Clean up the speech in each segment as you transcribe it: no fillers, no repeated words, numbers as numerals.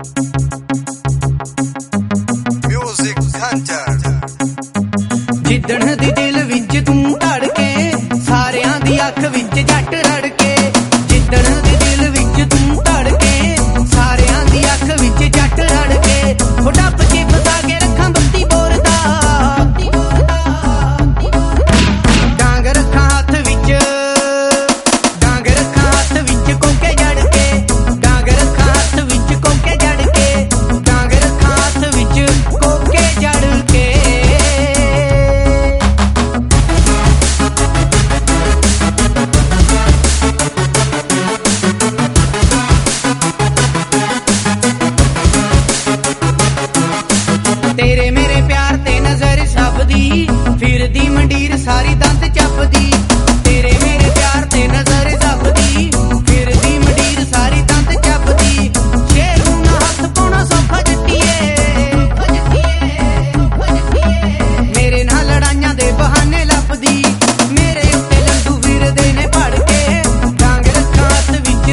Music Hunter जिदण दी दिल विच तू धड़के सारियां दी अख विच जट रड़के जिदण दी दिल विच तू धड़के सारियां दी अख विच जट रड़के ओ डप के फसा के रखां बत्ती बोरदा डांग रखां हाथ विच कोके जड़ के डांग रखां हाथ विच कोके जड़ के डांग रखां हाथ विच कोके जड़ के तेरे मेरे प्यार ते नजर छपदी फिरदी मंडीर सारी दंद चपदी तेरे मेरे प्यार ते नजर छपदी फिरदी मंडीर सारी दंद चपदी शेरू ना हथ पाउणा सौखा जट्टीए मेरे नाल लड़ाइयां दे बहाने लपदी मेरे उत्ते लंडू फिरदे ने भड़ के डांग रखां हथ विच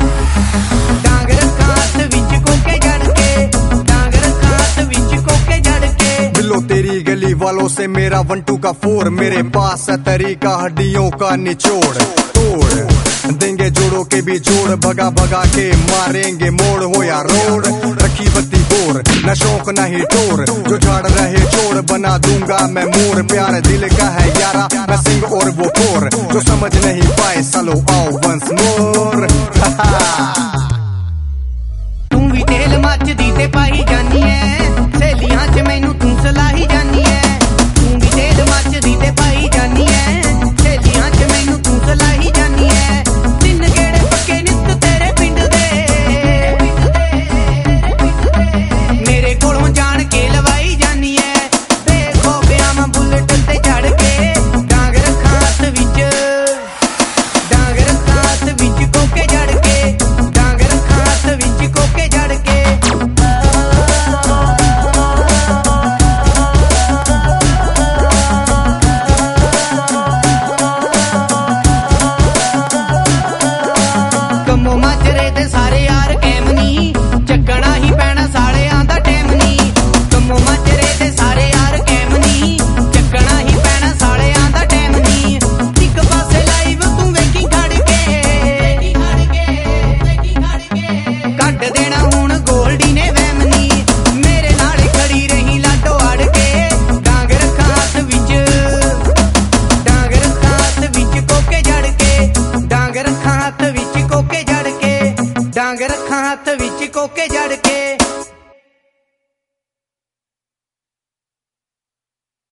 कोके जड़ के डांग रखां हथ विच कोके जड़ के बिल्लो तेरी गली वालों से मेरा 1 2 का 4 मेरे पास है तरीका हड्डियों का निचोड़ तोड़ देंगे जोड़ों के भी जोड़ भगा भगा के मारेंगे मोड़ हो या रोड रखी बत्ती बोर न शौक न ही टोर जो झाड़ रहे छोड़ बना दूंगा मैं मोर प्यार दिल का है यारा मैं सिंह और वो कोर जो समझ नहीं पाए सालो आओ वंस मोर तू भी तेल मचदी ते पाई जानी है सहेलियां च मैनू तू सलाही जानी है तू भी तेल मचदी ते पाई जानी है सहेलियां च मैनू तू सलाही जानी है दिन गेड़े पक्के नित तेरे पिंड दे मेरे कोलों जान के लवाई जानी है देखो ब्याह बुलेट ते चढ़ के डांग रखां हथ विच कोके जड़ के डांग रखां हथ विच कोके जड़ के कम्मो माजरे ते सारे यार कैमनी चक्कना ही पैना साले आंदा टैम नी कम्मो माजरे ते सारे यार कैमनी चक्कना ही पैना साले आंदा टैम नी एक पासे लाइव तू वेखी खड़ के कट देना हुण गोल्डी ने वैमनी मेरे नाल खड़ी रही लाडो अड़ के डांग रखां हाथ विच कोके जड़ के डांग रखां हाथ विच कोके जड़ के डांग रखां हाथ विच कोके जड़ के